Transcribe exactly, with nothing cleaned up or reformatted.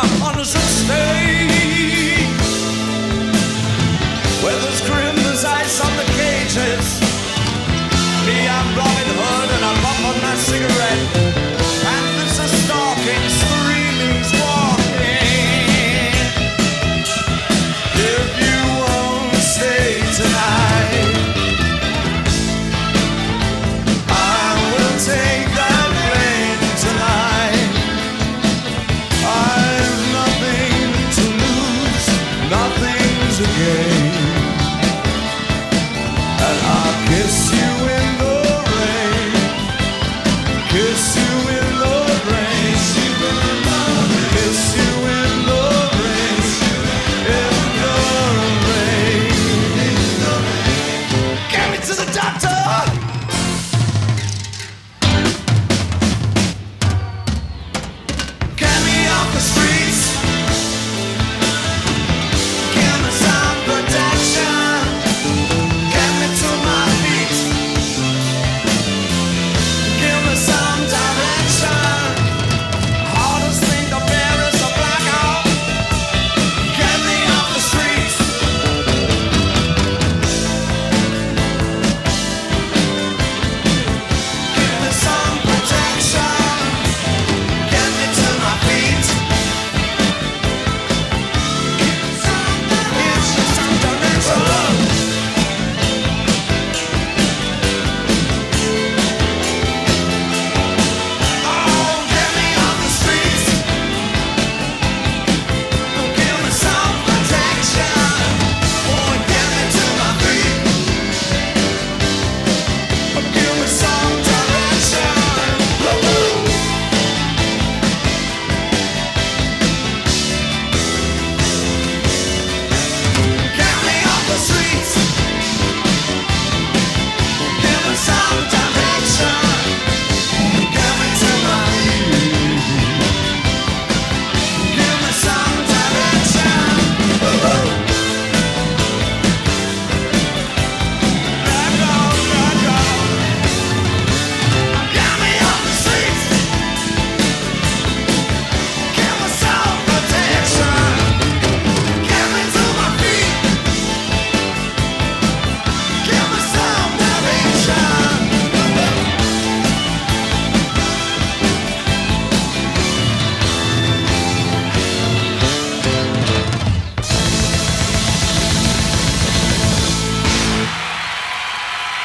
Should stay weather's grim as ice on the cages. Me, I'm Robin Hood and I'm up on my cigarette. Panthers are stalking, screaming's walking. If you won't stay tonight, I will take that plane tonight. I've nothing to lose, nothing to gain.